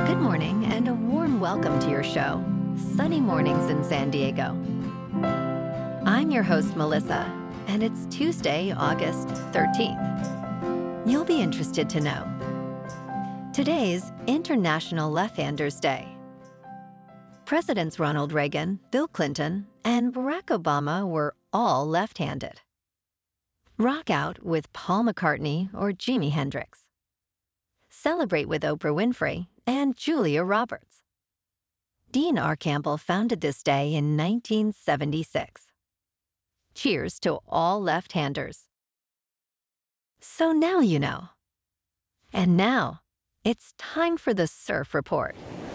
Good morning and a warm welcome to your show, Sunny Mornings in San Diego. I'm your host, Melissa, and it's Tuesday, August 13th. You'll be interested to know. Today's International Left-Handers Day. Presidents Ronald Reagan, Bill Clinton, and Barack Obama were all left-handed. Rock out with Paul McCartney or Jimi Hendrix. Celebrate with Oprah Winfrey and Julia Roberts. Dean R. Campbell founded this day in 1976. Cheers to all left-handers. So now you know. And now, it's time for the Surf Report.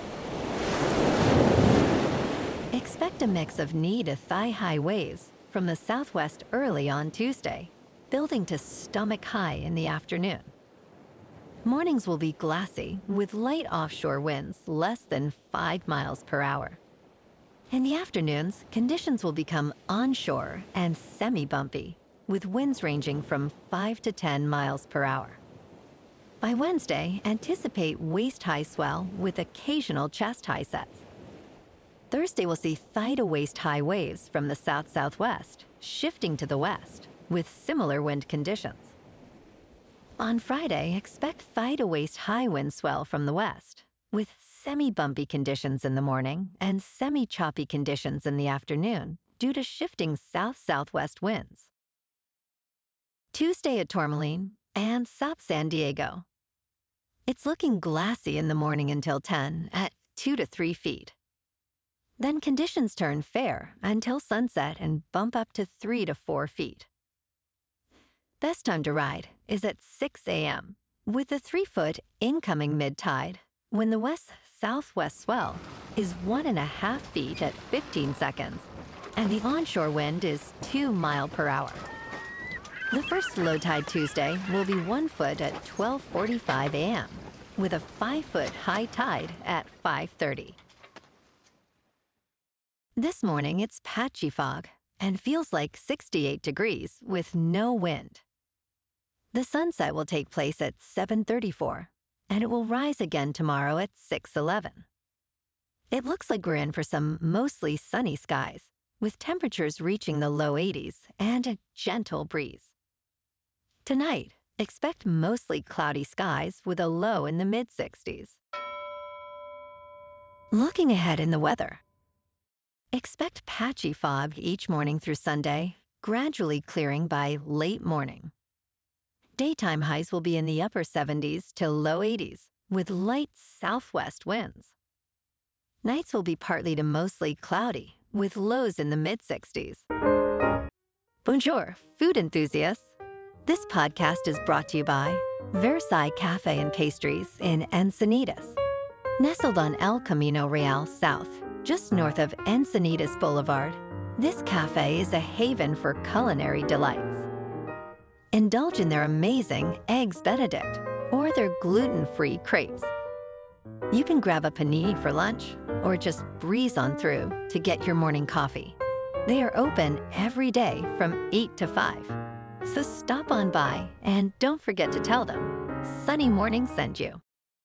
Expect a mix of knee to thigh-high waves from the southwest early on Tuesday, building to stomach-high in the afternoon. Mornings will be glassy with light offshore winds less than 5 miles per hour. In the afternoons, conditions will become onshore and semi-bumpy, with winds ranging from 5 to 10 miles per hour. By Wednesday, anticipate waist-high swell with occasional chest-high sets. Thursday will see thigh-to-waist-high waves from the south-southwest, shifting to the west, with similar wind conditions. On Friday, expect thigh-to-waist-high wind swell from the west, with semi-bumpy conditions in the morning and semi-choppy conditions in the afternoon due to shifting south-southwest winds. Tuesday at Tourmaline and South San Diego. It's looking glassy in the morning until 10 at 2 to 3 feet. Then conditions turn fair until sunset and bump up to 3 to 4 feet. Best time to ride is at 6 a.m. with a 3-foot incoming mid-tide when the west-southwest swell is 1.5 feet at 15 seconds and the onshore wind is 2 miles per hour. The first low tide Tuesday will be 1 foot at 12:45 a.m. with a 5-foot high tide at 5:30. This morning it's patchy fog and feels like 68 degrees with no wind. The sunset will take place at 7:34, and it will rise again tomorrow at 6:11. It looks like we're in for some mostly sunny skies, with temperatures reaching the low 80s and a gentle breeze. Tonight, expect mostly cloudy skies with a low in the mid-60s. Looking ahead in the weather. Expect patchy fog each morning through Sunday, gradually clearing by late morning. Daytime highs will be in the upper 70s to low 80s, with light southwest winds. Nights will be partly to mostly cloudy, with lows in the mid-60s. Bonjour, food enthusiasts. This podcast is brought to you by Versailles Cafe and Pastries in Encinitas. Nestled on El Camino Real South, just north of Encinitas Boulevard, this cafe is a haven for culinary delights. Indulge in their amazing Eggs Benedict or their gluten-free crepes. You can grab a panini for lunch or just breeze on through to get your morning coffee. They are open every day from 8 to 5. So stop on by and don't forget to tell them Sunny Morning sent you.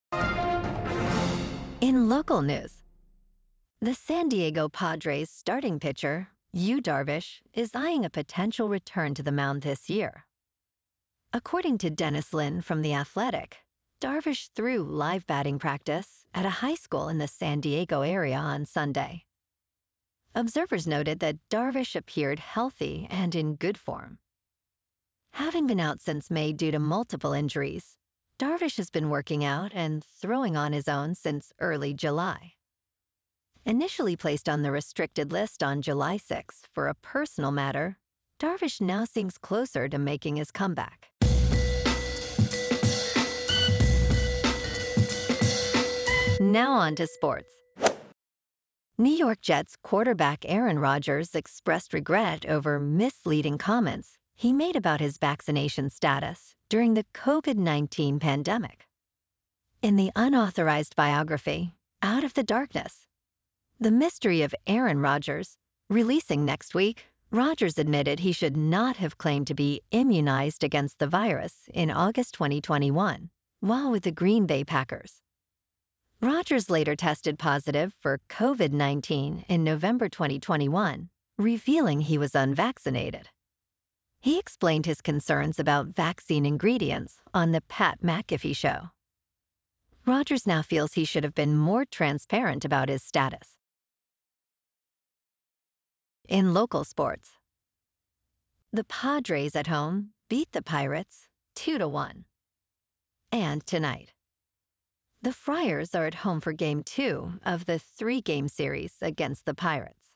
In local news, the San Diego Padres starting pitcher, Yu Darvish, is eyeing a potential return to the mound this year. According to Dennis Lin from The Athletic, Darvish threw live batting practice at a high school in the San Diego area on Sunday. Observers noted that Darvish appeared healthy and in good form. Having been out since May due to multiple injuries, Darvish has been working out and throwing on his own since early July. Initially placed on the restricted list on July 6 for a personal matter, Darvish now seems closer to making his comeback. Now on to sports. New York Jets quarterback Aaron Rodgers expressed regret over misleading comments he made about his vaccination status during the COVID-19 pandemic. In the unauthorized biography, Out of the Darkness, The Mystery of Aaron Rodgers, releasing next week, Rodgers admitted he should not have claimed to be immunized against the virus in August 2021 while with the Green Bay Packers. Rogers later tested positive for COVID-19 in November 2021, revealing he was unvaccinated. He explained his concerns about vaccine ingredients on the Pat McAfee show. Rogers now feels he should have been more transparent about his status. In local sports, the Padres at home beat the Pirates 2-1. And tonight, the Friars are at home for Game 2 of the 3-game series against the Pirates.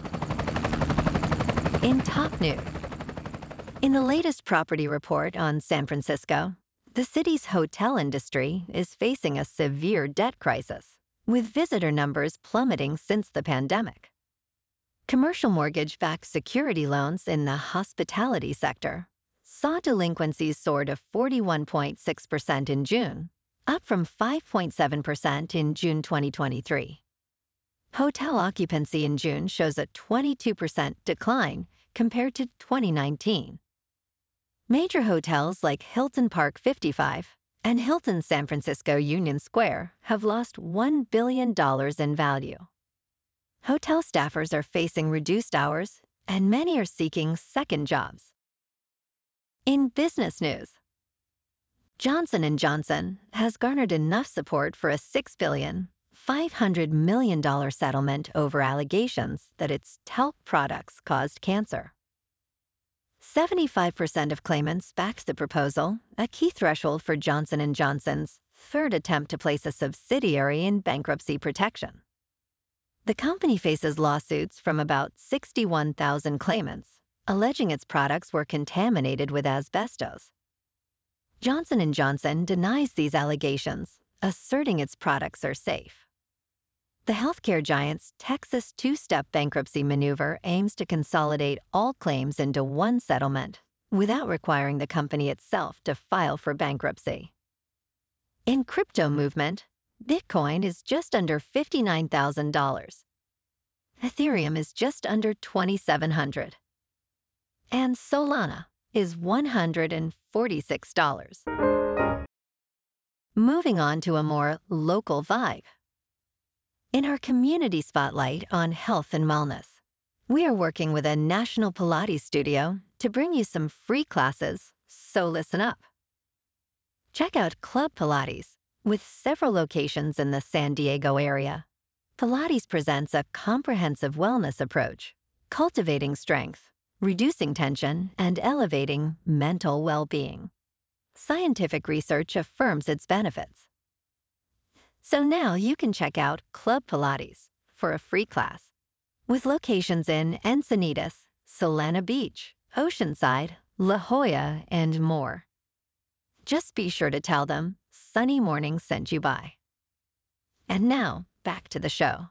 In top news, in the latest property report on San Francisco, the city's hotel industry is facing a severe debt crisis, with visitor numbers plummeting since the pandemic. Commercial mortgage-backed security loans in the hospitality sector saw delinquencies soar to 41.6% in June, up from 5.7% in June 2023. Hotel occupancy in June shows a 22% decline compared to 2019. Major hotels like Hilton Park 55 and Hilton San Francisco Union Square have lost $1 billion in value. Hotel staffers are facing reduced hours, and many are seeking second jobs. In business news, Johnson & Johnson has garnered enough support for a $6.5 billion settlement over allegations that its talc products caused cancer. 75% of claimants backed the proposal, a key threshold for Johnson & Johnson's third attempt to place a subsidiary in bankruptcy protection. The company faces lawsuits from about 61,000 claimants, alleging its products were contaminated with asbestos. Johnson & Johnson denies these allegations, asserting its products are safe. The healthcare giant's Texas two-step bankruptcy maneuver aims to consolidate all claims into one settlement without requiring the company itself to file for bankruptcy. In crypto movement, Bitcoin is just under $59,000. Ethereum is just under $2,700. And Solana is $146. Moving on to a more local vibe. In our community spotlight on health and wellness, we are working with a national Pilates studio to bring you some free classes, so listen up. Check out Club Pilates, with several locations in the San Diego area. Pilates presents a comprehensive wellness approach, cultivating strength, reducing tension, and elevating mental well-being. Scientific research affirms its benefits. So now you can check out Club Pilates for a free class, with locations in Encinitas, Solana Beach, Oceanside, La Jolla, and more. Just be sure to tell them Sunny Morning sent you by. And now, back to the show.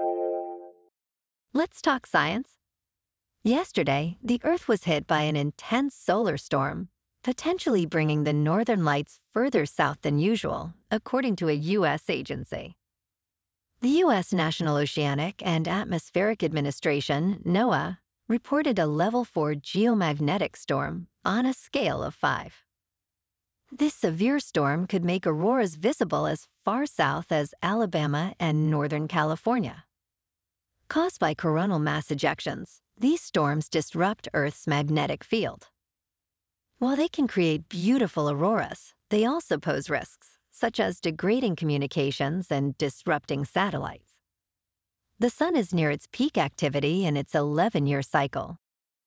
Let's talk science. Yesterday, the Earth was hit by an intense solar storm, potentially bringing the northern lights further south than usual, according to a U.S. agency. The U.S. National Oceanic and Atmospheric Administration, NOAA, reported a Level 4 geomagnetic storm on a scale of 5. This severe storm could make auroras visible as far south as Alabama and Northern California. Caused by coronal mass ejections, these storms disrupt Earth's magnetic field. While they can create beautiful auroras, they also pose risks, such as degrading communications and disrupting satellites. The sun is near its peak activity in its 11-year cycle.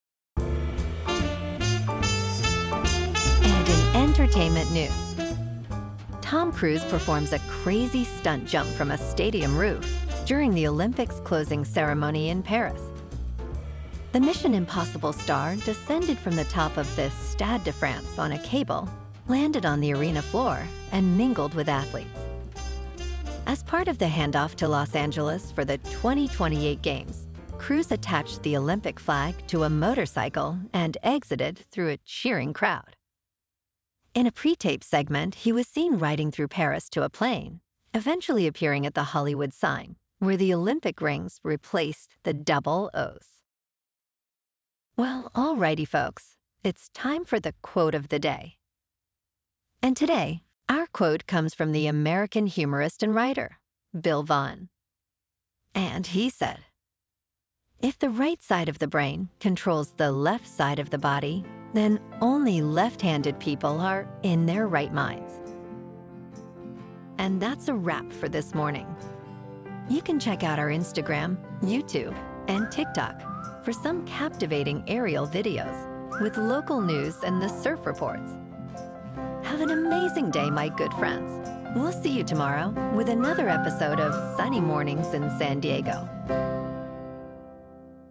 And in entertainment news, Tom Cruise performs a crazy stunt jump from a stadium roof during the Olympics closing ceremony in Paris. The Mission Impossible star descended from the top of the Stade de France on a cable, landed on the arena floor, and mingled with athletes. As part of the handoff to Los Angeles for the 2028 Games, Cruise attached the Olympic flag to a motorcycle and exited through a cheering crowd. In a pre-tape segment, he was seen riding through Paris to a plane, eventually appearing at the Hollywood sign, where the Olympic rings replaced the double O's. Well, alrighty, folks, it's time for the quote of the day. And today, our quote comes from the American humorist and writer, Bill Vaughan. And he said, if the right side of the brain controls the left side of the body, then only left-handed people are in their right minds. And that's a wrap for this morning. You can check out our Instagram, YouTube, and TikTok for some captivating aerial videos with local news and the surf reports. Have an amazing day, my good friends. We'll see you tomorrow with another episode of Sunny Mornings in San Diego.